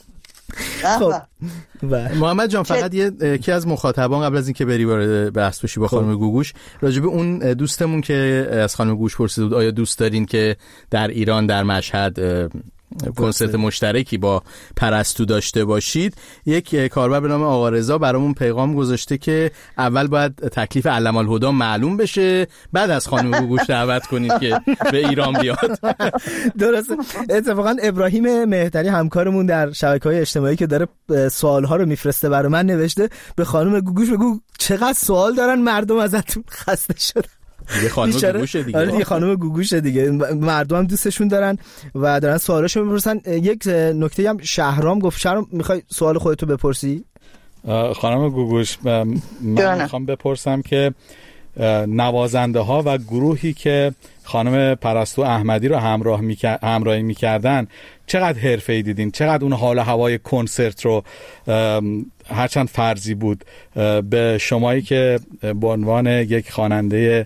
خب محمد جان فقط یکی از مخاطبان قبل از اینکه بری وارد بحث بشی با خانم گوگوش، راجب اون دوستمون که از خانم گوگوش پرسید بود آیا دوست دارین که در ایران در مشهد کنسرت مشترکی با پرستو داشته باشید، یک کاربر به نام آقا رضا برامون پیغام گذاشته که اول باید تکلیف علم الهدی معلوم بشه، بعد از خانم گوگوش دعوت کنید که به ایران بیاد. درسته. اتفاقا ابراهیم مهدری همکارمون در شبکه‌های اجتماعی که داره سوال‌ها رو میفرسته برای من نوشته به خانم گوگوش بگو چقدر سوال دارن مردم ازتون خسته شدن. دیگه خانم گوگوشه دیگه. آره دیگه خانم گوگوشه دیگه. مردم هم دوستشون دارن و دارن سوالاشو میپرسن. یک نکته هم شهرام گفت. شهرام میخوای سوال خودتو بپرسی؟ خانم گوگوش من میخوام بپرسم که نوازنده ها و گروهی که خانم پرستو احمدی رو همراه میکر... همراهی میکردن چقدر حرفه‌ای دیدین؟ چقدر اون حال هوای کنسرت رو هرچند فرضی بود به شمایی که به عنوان یک خواننده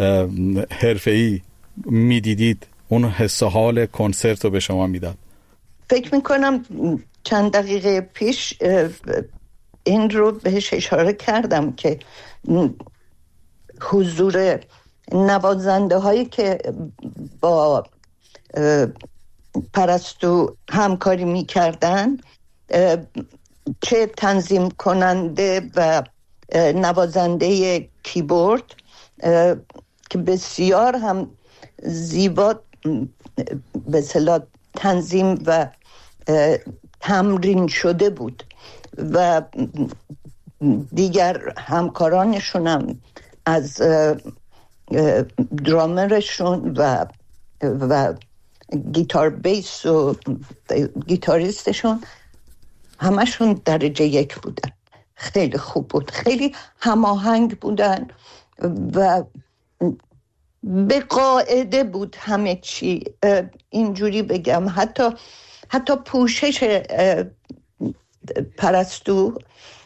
حرفه‌ای میدیدید اون حس و حال کنسرت رو به شما میداد؟ فکر میکنم چند دقیقه پیش این رو بهش اشاره کردم که حضور نوازنده هایی که با پرستو همکاری می کردن، چه تنظیم کننده و نوازنده کیبورد که بسیار هم زیبا به اصطلاح تنظیم و تمرین شده بود و دیگر همکارانشونم از درامرشون و و گیتار بیس و گیتاریستشون همشون درجه یک بودن. خیلی خوب بود، خیلی هماهنگ بودن و به قاعده بود همه چی. اینجوری بگم حتی حتی پوشش پرستو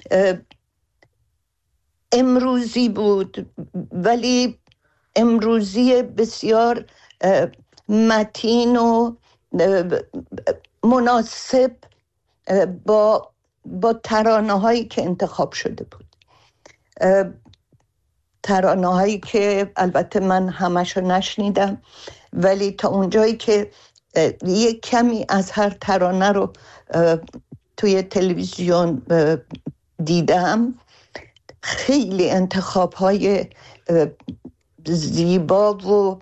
امروزی بود، ولی امروزی بسیار متین و مناسب با با ترانه هایی که انتخاب شده بود. ترانه هایی که البته من همشو نشنیدم، ولی تا اونجایی که یک کمی از هر ترانه رو توی تلویزیون دیدم، خیلی انتخاب های زیبا و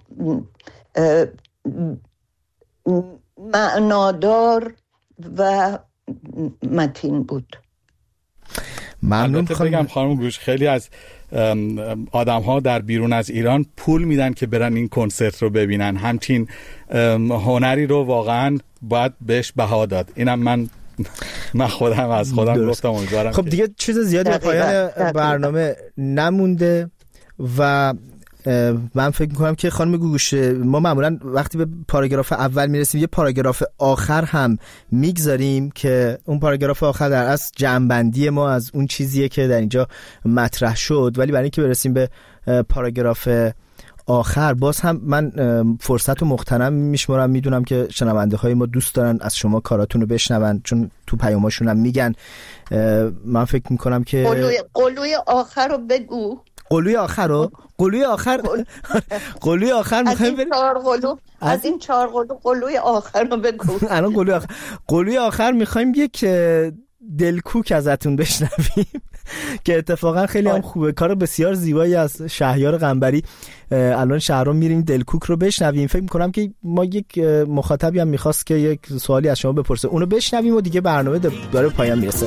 معنادار و متین بود. ممنون. بگم خانم گوش، خیلی از آدم ها در بیرون از ایران پول میدن که برن این کنسرت رو ببینن. همچین هنری رو واقعا باید بهش بها داد. اینم من من خودم از خودم درست گفتم. امیدوارم خب دیگه چیز زیادی به پایان برنامه نمونده و من فکر میکنم که خانم گوگوش، ما معمولا وقتی به پاراگراف اول میرسیم یه پاراگراف آخر هم میگذاریم که اون پاراگراف آخر در اصل جمع‌بندی ما از اون چیزیه که در اینجا مطرح شد. ولی برای اینکه برسیم به پاراگراف آخر، باز هم من فرصت و مغتنم میشمارم. میدونم که شنونده های ما دوست دارن از شما کاراتون رو بشنون، چون تو پیاماشون هم میگن. من فکر میکنم که قلوی, قلوی آخر رو بگو. قلوی آخر رو قلوی آخر قلوی آخر میخوایم بریم از این چهار قلو قلوی آخر رو بگو. الان قلوی آخر قلوی آخر میخوایم یک دلکوک ازتون بشنویم که اتفاقا خیلی هم خوبه. کار بسیار زیبایی از شهریار قنبری. الان شهرام میریم دلکوک رو بشنویم. فکر میکنم که ما یک مخاطبی هم میخواست که یک سوالی از شما بپرسه، اونو بشنویم و دیگه برنامه داره پایان میرسه.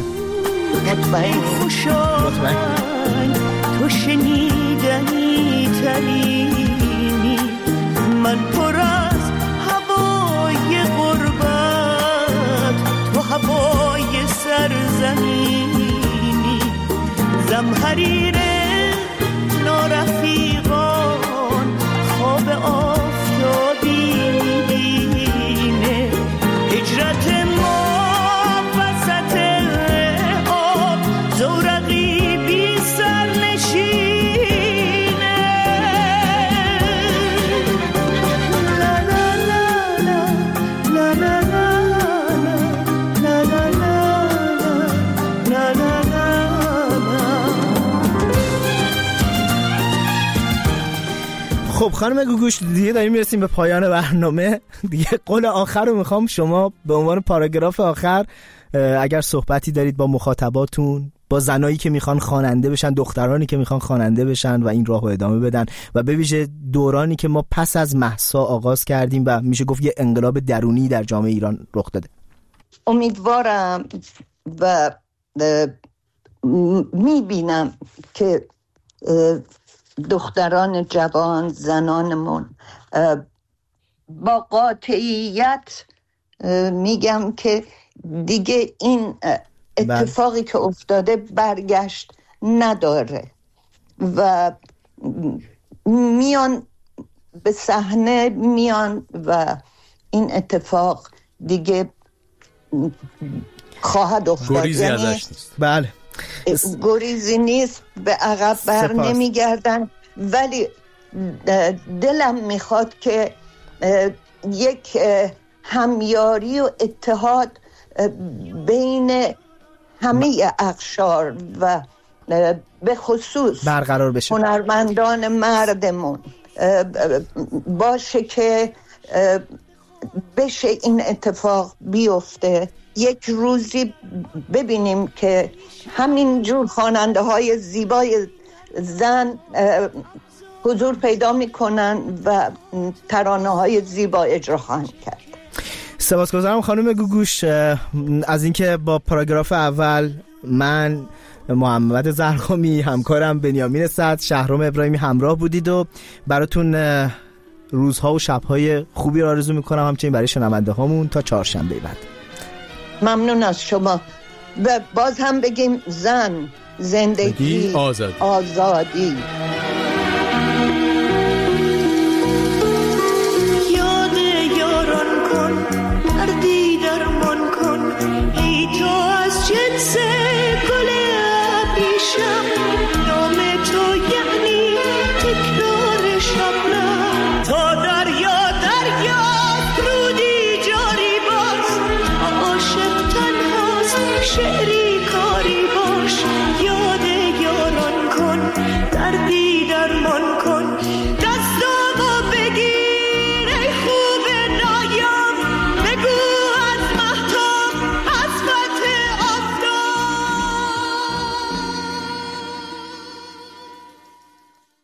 مطمئن تو شنیدنی ترینی، من پر از هوای غربت، تو هوای سرزمینی، زمحریر نارفیقان خواب آفتابی میبینه، هجرت ما وسط آب زورقی بی سرنشینه. لا لا لا لا لا لا لا لا لا لا. خب خانم گوگوش، دیگه داریم میرسیم به پایان برنامه. دیگه قول آخر رو میخوام شما به عنوان پاراگراف آخر اگر صحبتی دارید با مخاطباتون، با زنایی که میخوان خواننده بشن، دخترانی که میخوان خواننده بشن و این راهو ادامه بدن، و به ویژه دورانی که ما پس از مهسا آغاز کردیم و میشه گفت یه انقلاب درونی در جامعه ایران رخ داده. امیدوارم و میبینم که دختران جوان، زنانمون با قاطعیت میگم که دیگه این اتفاقی که افتاده برگشت نداره و میان به صحنه میان و این اتفاق دیگه خواهد افتاد. گریزی ازش نیست. بله، گریزی نیست، به عقب بر نمیگردن. ولی دلم میخواد که یک همیاری و اتحاد بین همه اقشار و به خصوص برقرار بشه، هنرمندان مردمون باشه که بشه این اتفاق بیفته. یک روزی ببینیم که همین جور خواننده های زیبای زن حضور پیدا میکنن و ترانه های زیبا اجرا خواهند کرد. سپاسگزارم خانم گوگوش از اینکه با پاراگراف اول من، محمد زرقامی، همکارم بنیامین سعد، شهرام ابراهیمی همراه بودید و براتون روزها و شبهای خوبی رو آرزو میکنم، همچنین برای شنونده هامون تا چهارشنبه بعد. ممنون از شما و باز هم بگیم زن، زندگی، آزادی, آزادی.